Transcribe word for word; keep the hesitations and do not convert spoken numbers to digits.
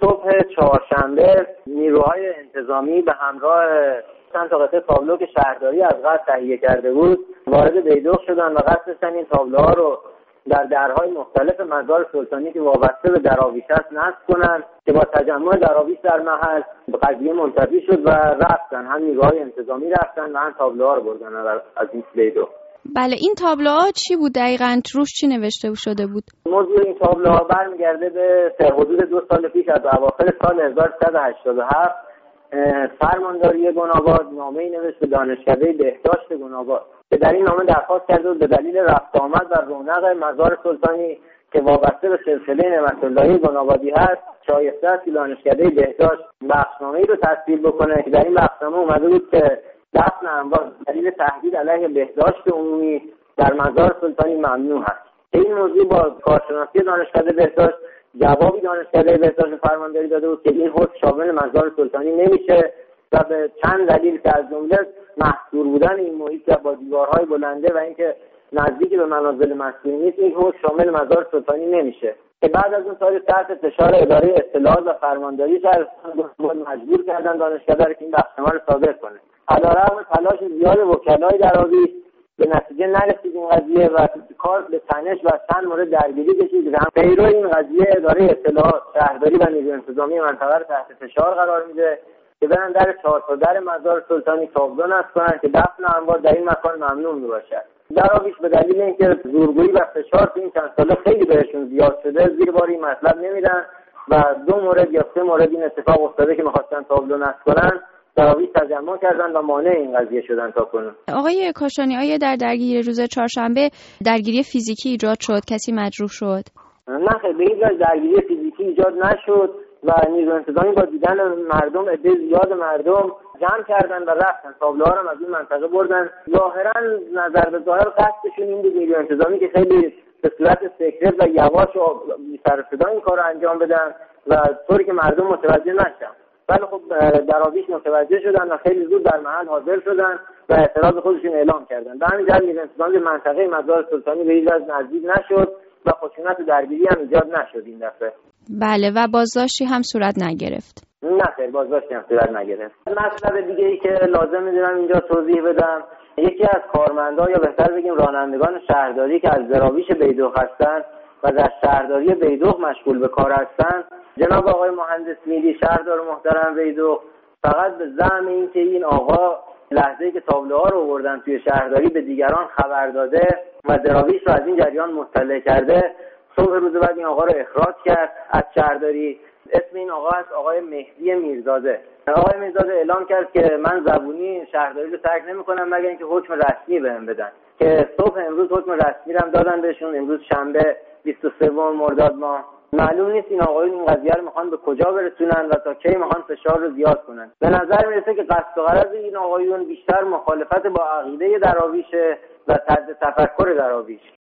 صبح چهارشنبه نیروهای انتظامی به همراه چند تا قطعه تابلو که شهرداری از قصد تهیه کرده بود وارد بیدوق شدن و قصد داشتن این تابلوها رو در درهای مختلف مزار سلطانی که وابسته به دراویش است نصب کنن که با تجمع دراویش در محل به قضیه منتفی شد و رفتن. هم نیروهای انتظامی رفتن و هم تابلوها رو بردن از این بیدوق. بله، این تابلوها چی بود دقیقاً؟ روش چی نوشته شده بود؟ موضوع این تابلوها برمیگرده به حدود دو سال پیش، از اواخر سال هزار و سیصد و هشتاد و هفت. فرمانداری گناباد نامه‌ای نوشت به دانشکده بهداشت گناباد که در این نامه درخواست کرده بود به دلیل رفت آمد و رونق مزار سلطانی که وابسته به سلسله نعمت‌اللهی گنابادی هست شایسته است که دانشکده بهداشت بخشنامه‌ای رو تصویب بکنه که در این بخشنامه اومده بود که دفن اموات دلیل تهدید علیه بهداشت عمومی در مزار سلطانی ممنوع است. این موضوع با کارشناسی دانشکده بهداشت جوابی دانشکده بهداشت فرمانداری داده بود که این حوض شامل مزار سلطانی نمیشه و به چند دلیل که از جمله محصور بودن این محیط با دیوارهای بلنده و اینکه نزدیک به منازل مسکونی نیست این حوض شامل مزار سلطانی نمیشه. که بعد از اون تاریخ تحت فشار اداره اطلاعات و فرمانداری شهرستان مجبور کردن دانشکده رو که این بخشنامه رو صادر کنه. علیرغم تلاش زیاد وکلای دراویش به نتیجه نرسید این قضیه و کار به تنش و چند مورد درگیری کشید. هم پیرو این قضیه اداره اطلاعات شهرداری و نیروی انتظامی منطقه رو تحت فشار قرار میده که برن در چهار تا در مزار سلطانی تابلو نصب کنن که دفن اموات در این مکان ممنوع میباشد. دراویش به دلیل اینکه زورگویی و فشار تو این چند ساله خیلی بهشون زیاد شده زیر بار این مطلب نمیدن و دو مورد یا سه مورد این اتفاق افتاده که میخواستن تابلو نصب کنن دراویش تجمع کردن و مانع این قضیه شدن تا کنون. آقای کاشانی، آیا در درگیری روز چهارشنبه درگیری فیزیکی ایجاد شد؟ کسی مجروح شد؟ نه خیلی، به هیچ وجه درگیری فیزیکی ایجاد نشد و نیروی انتظامی با دیدن مردم عده زیاد مردم جمع کردن و رفتن تابلوها رو از این منطقه بردن. ظاهرا نظر به ظاهر قصدشون این بود نیروی انتظامی که خیلی به صورت سکرت و یواش و بی سر و صدا این کار رو انجام بدن و طوری که مردم متوجه نشن. ولی خب دراویش متوجه شدن و خیلی زود در محل حاضر شدن و اعتراض خودشون اعلام کردن. به همین جهت نیروی انتظامی به منطقه مزار سلطانی به هیچ وجه نزدیک نشد و خشونت و درگیری هم ایجاد نشد این دفعه. بله، و بازداشتی هم صورت نگرفت؟ نه خیر، بازداشتی هم صورت نگرفت. مطلب دیگه ای که لازم می‌دونم اینجا توضیح بدم، یکی از کارمندا یا بهتر بگیم رانندگان شهرداری که از دراویش بیدوق هستن و در شهرداری بیدوق مشغول به کار هستن، جناب آقای مهندس میلی شهردار محترم بیدوق، فقط به زعم این که این آقا لحظه‌ای که تابلوها رو آوردن توی شهرداری به دیگران خبر داده و دراویش رو از این جریان مطلع کرده، صبح روز بعد این آقا رو اخراج کرد از شهرداری. اسم این آقا است آقای مهدی میرزاده. آقای میرزاده اعلام کرد که من زبونی شهرداری رو ترک نمی‌کنم مگر اینکه حکم رسمی بهم بدن، که صبح امروز حکم رسمی رو هم دادن بهشون. امروز شنبه بیست و سوم مرداد ماه. معلوم نیست این آقایون این قضیه رو میخوان به کجا برسونن و تا کی میخوان فشار رو زیاد کنن. به نظر میرسه که قصد و غرض این آقایون بیشتر مخالفت با عقیده دراویشه و طرز تفکر دراویش.